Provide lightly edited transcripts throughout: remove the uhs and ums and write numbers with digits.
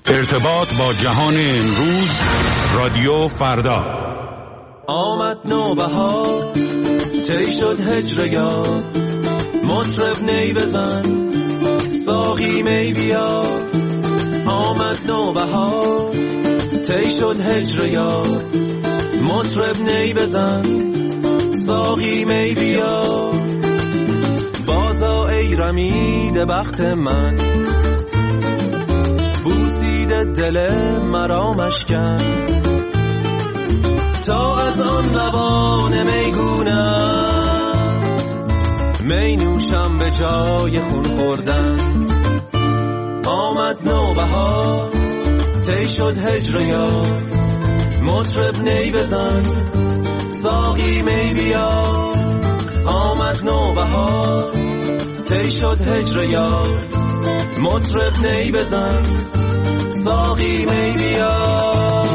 ارتباط با جهان امروز، رادیو فردا. آمد نوبهار، طی شد هجر یار، مطرب نی بزن، ساقی می بیار. آمد نوبهار، طی شد هجر یار، مطرب نی بزن، ساقی می بیار. بازا ای رمیده بخت من، بوسیده دل مرا مشکن، تا از آن لبان میگونم می نوشم به جای خون خوردن. آمد نوبهار، طی شد هجر یار، مطرب نی بزن، ساقی می بیار. آمد نوبهار، طی شد هجر یار، مطرب نی بزن، ساقی می بیار.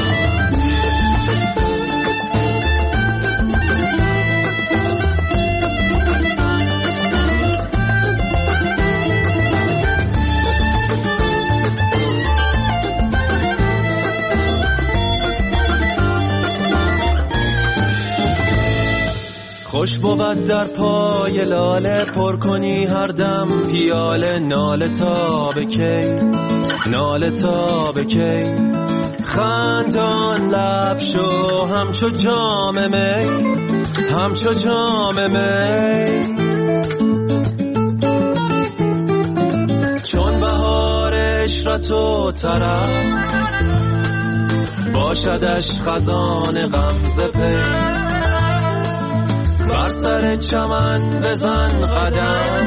خوش بود در پای لاله پر کنی هر دم پیاله. ناله تا به کی، ناله تا به کی، خندان لب شو همچو جام می، همچو جام می. چون بهار عشرت و طرب، باشدش خزان غمزه پی. بر سر چمن بزن قدم،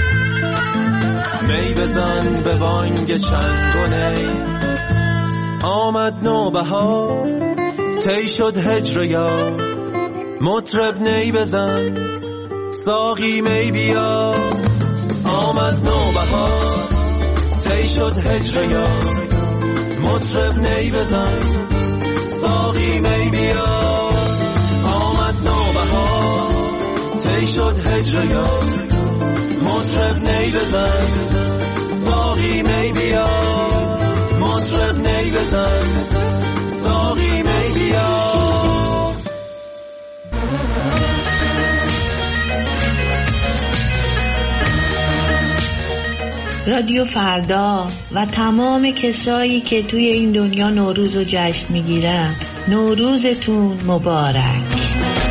می بزن به بانگ چنگ و نی. آمد نوبهار، طی شد هجر یار، مطرب نی بزن، ساقی می بیار. آمد نوبهار، طی شد هجر یار، مطرب نی بزن، ساقی می بیار. آمد نوبهار، طی شد هجر یار، مطرب نی بزن، ساقی می بیار. مطرب نی بزن، ساقی می بیار. رادیو فردا و تمام کسایی که توی این دنیا نوروز رو جشن میگیرن، نوروزتون مبارک.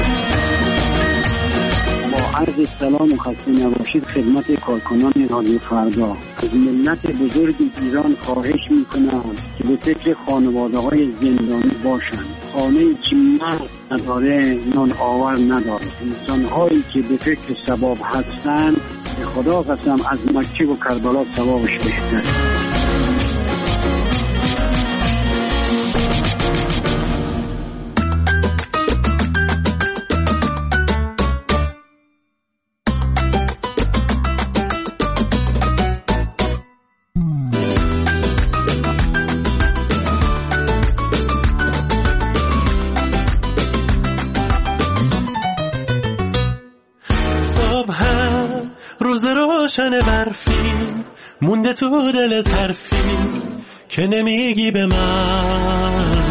عرض سلام و خسته نباشید خدمت کارکنان رادیو فردا. از ملت بزرگ ایران خواهش میکنم که به فکر خانواده‌های زندانی باشند. خانه‌ای که مرد نداره نان آور نداره. انسان‌هایی که به فکر ثواب هستند به خدا قسم از مکه و کربلا ثوابش بیشتر. روز روشن برفی مونده تو دل طرفی که نمیگی به من.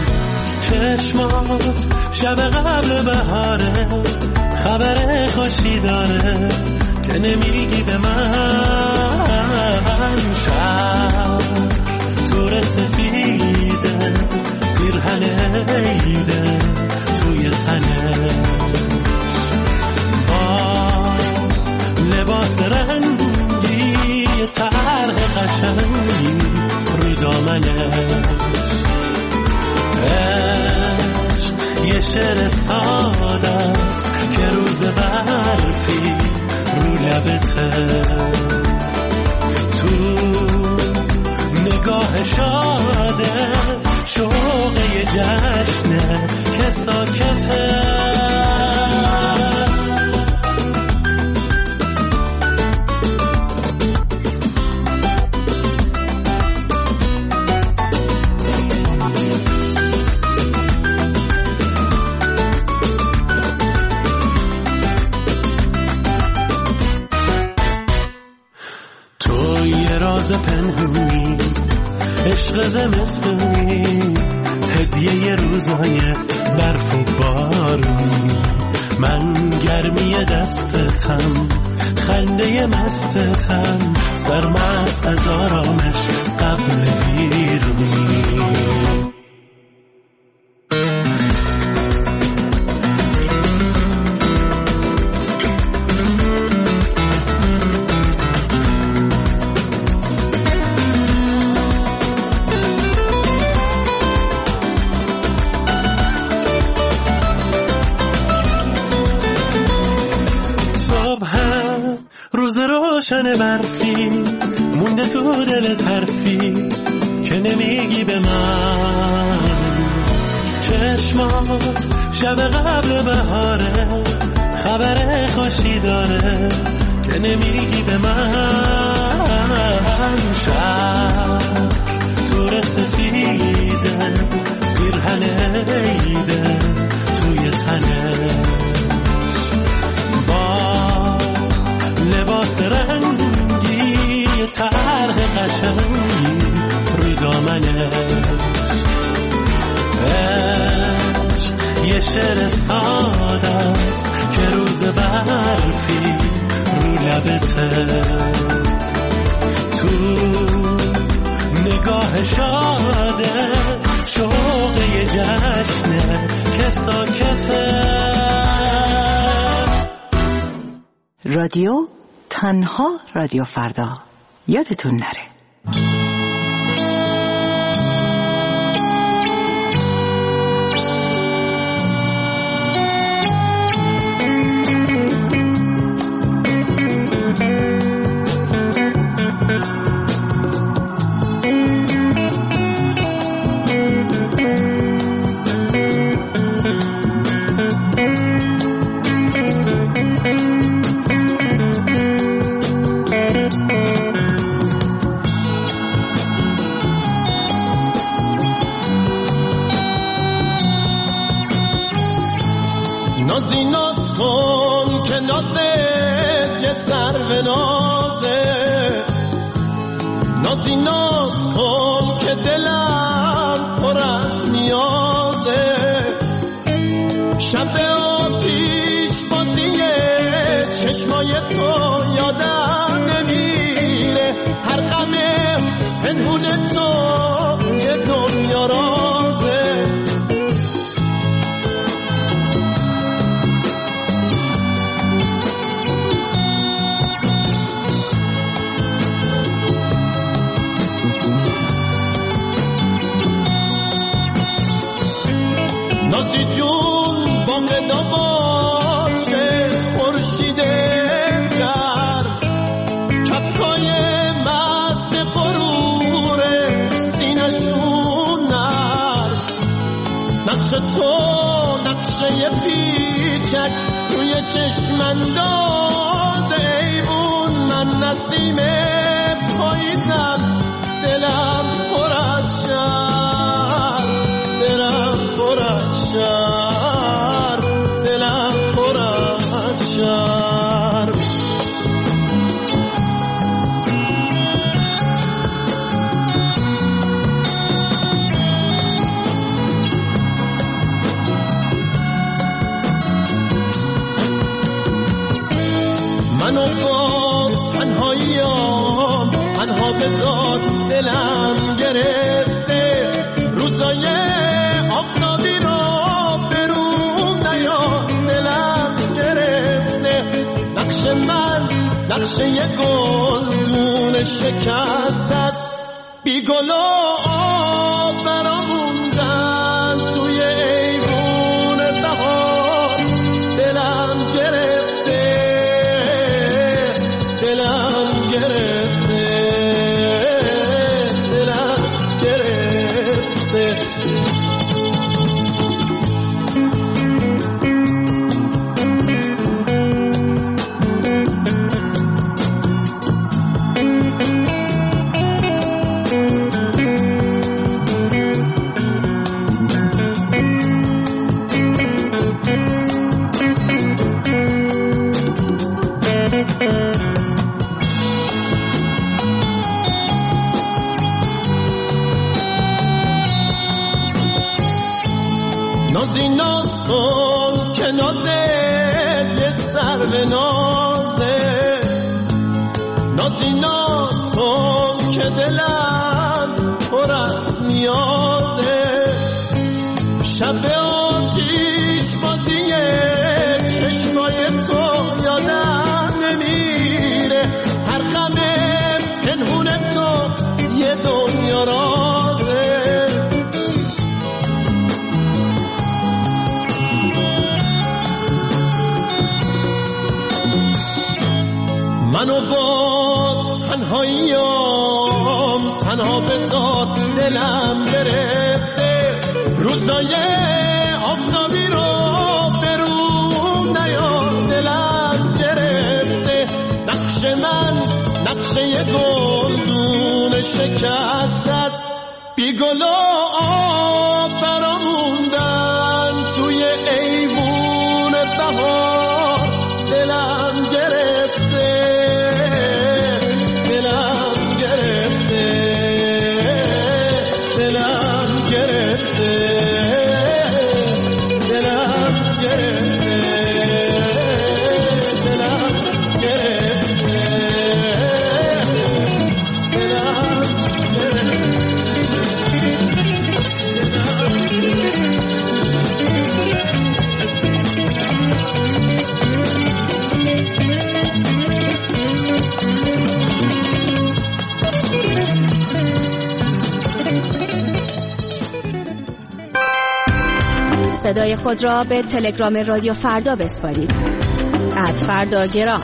چشمات شب قبل بهاره خبر خوشی داره که نمیگی به من. شب تور سفیده پیرهن عیده توی تنه، لباس رنگی طرح قشنگی رو دامنش. عشق یه شعر ساده است که روز برفی رو لبته. تو نگاه شادت شوق یه جشنه که ساکته. راز پنهونی عشق زمستونی، هدیه روزای برف و بارونی، من گرمی دستتم، خنده مستتم، سرمست از آرامش قبل بیرونی. روز روشن برفی مونده تو دل ترفی که نمیگی به من، چشمات شب قبل بهاره، خبر خوشی داره که نمیگی به من. شب تو سفیده پیرهن عیده توی تنه، لباس رنگی طرح قشنگی رو دامنش، یه شعر ساده است که روز برفی رو لبته، تو نگاه شاده شوق یه جشنه که ساکته. رادیو تنها رادیو فردا، یادتون نره. نازی ناز کن که نازت یه سرو نازه، نازی ناز کن که دلم پر از نیازه، شب آتیش بازیه چشمای تو یادم نمیره، هر غم پنهون تو یه دنیا رازه. نازی جون بانگ داواز خورشید گرم، کپکای مست غرور سینه‌شون نرم، نقش تو نقشه پیچک توی چشم انداز ایوون، من نسیم پاییزم دلم پر از شرم، دلم پر از شرم، دلم پر از شرم. منو با تنهاییام تنها بذار، دلم گرفته روزای آفتابی رو برون نیا، دلم گرفته نقش من، نقشه یه گلدون شکست است، بی گل و آب براموندن توی ایوون بهار، دلم گرفته، دلم گرفته، دلم گرفته. نازی ناز کن که نازت یه سر به نازه، نازی ناز کن که دلم پر از نیازه. شب آتیش بازیه چشمای تو یادم نمیره، هر غم پنهون تو یه دنیا رازه. منو با تنهاییام تنها بذار دلم گرفته، روزای آفتابی رو به رو نیار دلم گرفته. نقش من نقشه یه گلدون شکست است، بی گل و آب براموندن توی ایوون بهار دلم گرفته، دلم گرفته، دلم گرفته، دلم گرفته، دلم صدای خود را به تلگرام رادیو فردا بسپارید. @فرداگرام.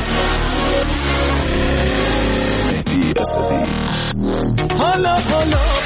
حالا